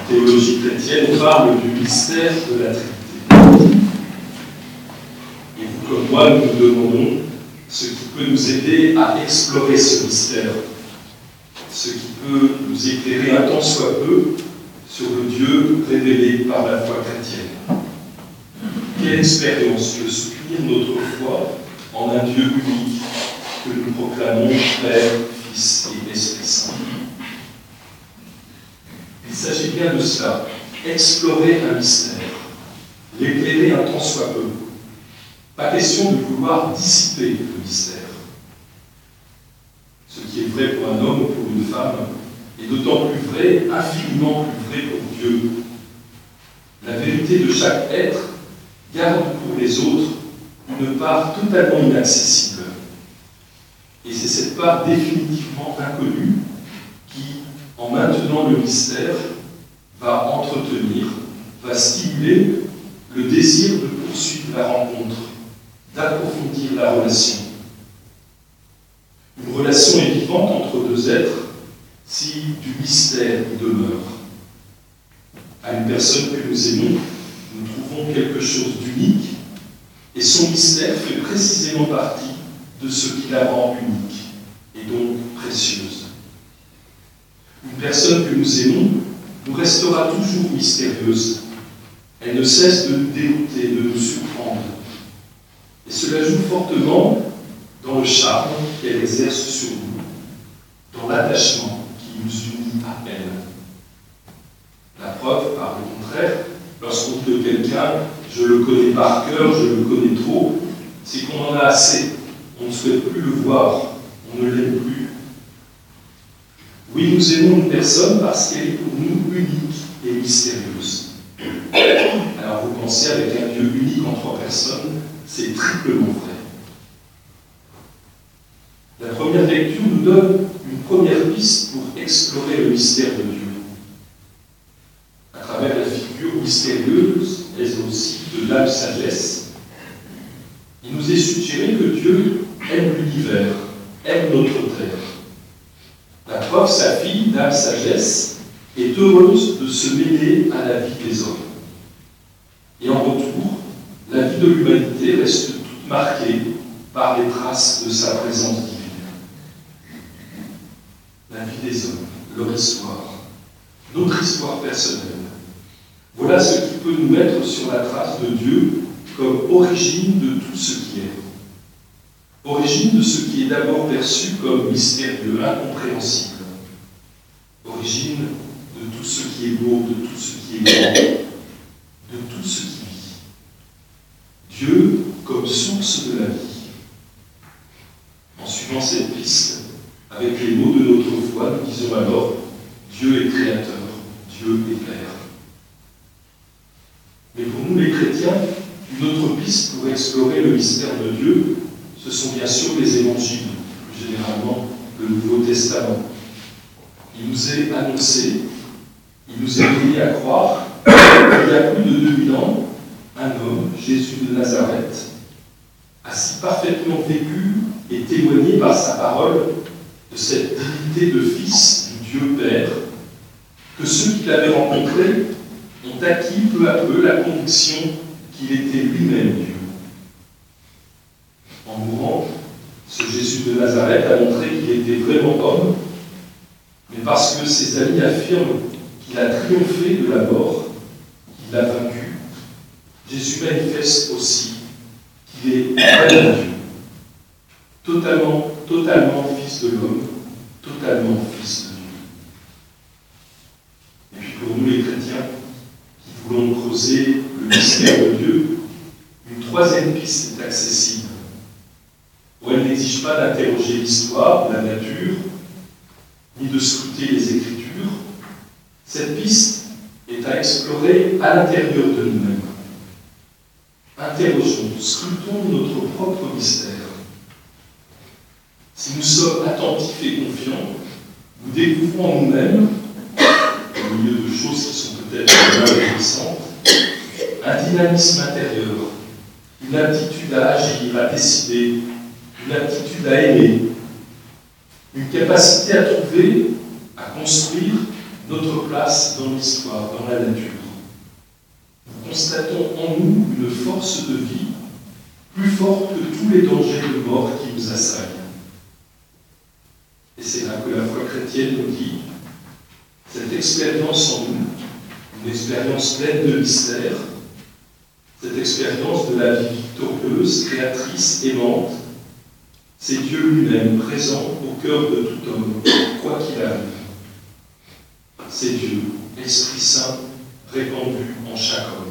En théologie chrétienne, on parle du mystère de la Trinité. Et vous comme moi, nous nous demandons ce qui peut nous aider à explorer ce mystère, ce qui peut nous éclairer un tant soit peu sur le Dieu révélé par la foi chrétienne. Quelle expérience peut soutenir notre foi en un Dieu unique que nous proclamons Père, Fils et Esprit Saint. Il s'agit bien de cela, explorer un mystère, l'éclairer un tant soit peu. Pas question de vouloir dissiper le mystère. Ce qui est vrai pour un homme ou pour une femme est d'autant plus vrai, infiniment plus vrai pour Dieu. La vérité de chaque être garde pour les autres une part totalement inaccessible. Et c'est cette part définitivement inconnue qui, en maintenant le mystère, va entretenir, va stimuler le désir de poursuivre la rencontre, d'approfondir la relation. Une relation est vivante entre deux êtres si du mystère y demeure. À une personne que nous aimons, nous trouvons quelque chose d'unique, et son mystère fait précisément partie de ce qui la rend unique, et donc précieuse. Une personne que nous aimons nous restera toujours mystérieuse. Elle ne cesse de nous dérouter, de nous surprendre. Et cela joue fortement dans le charme qu'elle exerce sur nous, dans l'attachement qui nous unit à elle. La preuve, par le contraire, lorsqu'on dit de quelqu'un « je le connais par cœur, je le connais trop », c'est qu'on en a assez. On ne souhaite plus le voir, on ne l'aime plus. Oui, nous aimons une personne parce qu'elle est pour nous unique et mystérieuse. Alors vous pensez avec un Dieu unique en trois personnes, c'est triplement vrai. La première lecture nous donne une première piste pour explorer le mystère de Dieu. À travers la figure mystérieuse, mais aussi de l'âme sagesse, il nous est suggéré que Dieu aime l'univers, aime notre terre. La preuve, sa fille, l'âme sagesse, est heureuse de se mêler à la vie des hommes. Et en retour, la vie de l'humanité reste toute marquée par les traces de sa présence divine. La vie des hommes, leur histoire, notre histoire personnelle. Voilà ce qui peut nous mettre sur la trace de Dieu comme origine de tout ce qui est. Origine de ce qui est d'abord perçu comme mystérieux, incompréhensible. Origine de tout ce qui est beau, de tout ce qui est grand, de tout ce qui vit. Dieu comme source de la vie. En suivant cette piste, avec les mots de notre foi, nous disons alors Dieu est créateur, Dieu est Père. Mais pour nous les chrétiens, une autre piste pour explorer le mystère de Dieu, ce sont bien sûr les évangiles, plus généralement le Nouveau Testament. Il nous est annoncé, il nous est donné à croire qu'il y a plus de 2000 ans, un homme, Jésus de Nazareth, a si parfaitement vécu et témoigné par sa parole de cette dignité de fils du Dieu Père, que ceux qui l'avaient rencontré ont acquis peu à peu la conviction qu'il était lui-même Dieu. En mourant, ce Jésus de Nazareth a montré qu'il était vraiment homme, mais parce que ses amis affirment qu'il a triomphé de la mort, qu'il l'a vaincu, Jésus manifeste aussi qu'il est vraiment Dieu, totalement fils de l'homme, totalement fils de Dieu. Et puis pour nous les chrétiens, qui voulons creuser le mystère de Dieu, une troisième piste est accessible, où elle n'exige pas d'interroger l'histoire ou la nature, ni de scruter les Écritures. Cette piste est à explorer à l'intérieur de nous-mêmes. Interrogeons, scrutons notre propre mystère. Si nous sommes attentifs et confiants, nous découvrons en nous-mêmes, au milieu de choses qui sont peut-être intéressantes, un dynamisme intérieur, une aptitude à agir, à décider, une aptitude à aimer, une capacité à trouver, à construire notre place dans l'histoire, dans la nature. Nous constatons en nous une force de vie plus forte que tous les dangers de mort qui nous assaillent. Et c'est là que la foi chrétienne nous dit, cette expérience en nous, une expérience pleine de mystère, cette expérience de la vie victorieuse, créatrice, aimante, c'est Dieu lui-même présent au cœur de tout homme, quoi qu'il arrive. C'est Dieu, l'Esprit Saint, répandu en chaque homme.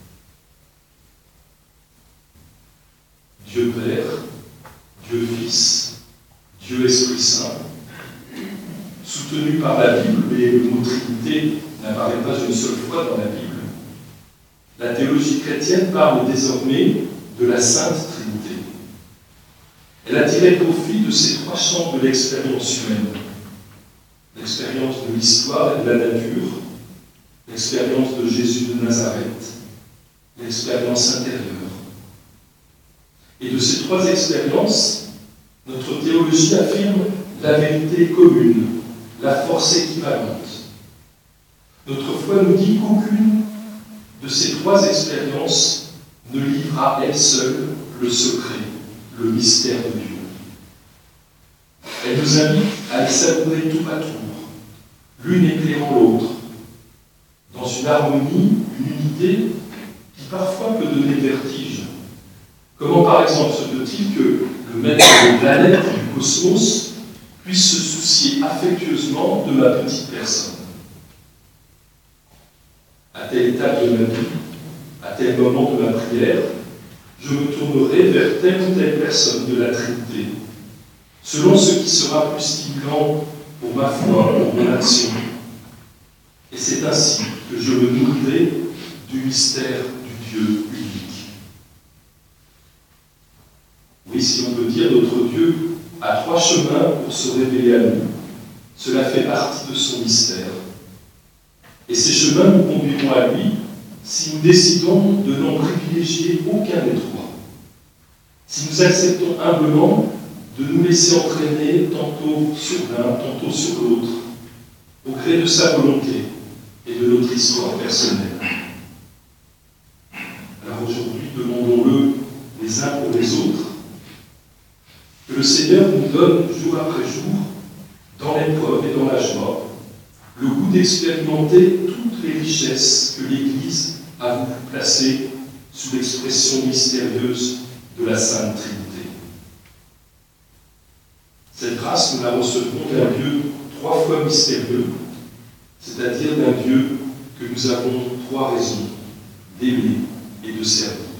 Dieu Père, Dieu Fils, Dieu Esprit Saint, soutenu par la Bible, mais le mot Trinité n'apparaît pas une seule fois dans la Bible. La théologie chrétienne parle désormais de la Sainte Trinité. Elle a tiré profit de ces trois champs de l'expérience humaine. L'expérience de l'histoire et de la nature, l'expérience de Jésus de Nazareth, l'expérience intérieure. Et de ces trois expériences, notre théologie affirme la vérité commune, la force équivalente. Notre foi nous dit qu'aucune de ces trois expériences ne livre à elle seule le secret, le mystère de Dieu. Elle nous invite à les savourer tour à tour, l'une éclairant l'autre, dans une harmonie, une unité qui parfois peut donner vertige. Comment par exemple se peut-il que le maître des planètes et du cosmos puisse se soucier affectueusement de ma petite personne? À telle étape de ma vie, à tel moment de ma prière, je me tournerai vers telle ou telle personne de la Trinité, selon ce qui sera plus stimulant pour ma foi, pour mon action. Et c'est ainsi que je me nourrirai du mystère du Dieu unique. Oui, si on peut dire, notre Dieu a trois chemins pour se révéler à nous. Cela fait partie de son mystère. Et ces chemins nous conduiront à lui si nous décidons de n'en privilégier aucun des trois. Si nous acceptons humblement de nous laisser entraîner tantôt sur l'un, tantôt sur l'autre, au gré de sa volonté et de notre histoire personnelle. Alors aujourd'hui, demandons-le les uns pour les autres, que le Seigneur nous donne jour après jour, dans l'épreuve et dans la joie, le goût d'expérimenter toutes les richesses que l'Église a voulu placer sous l'expression mystérieuse de la Sainte Trinité. Cette grâce, nous la recevons d'un Dieu trois fois mystérieux, c'est-à-dire d'un Dieu que nous avons trois raisons d'aimer et de servir.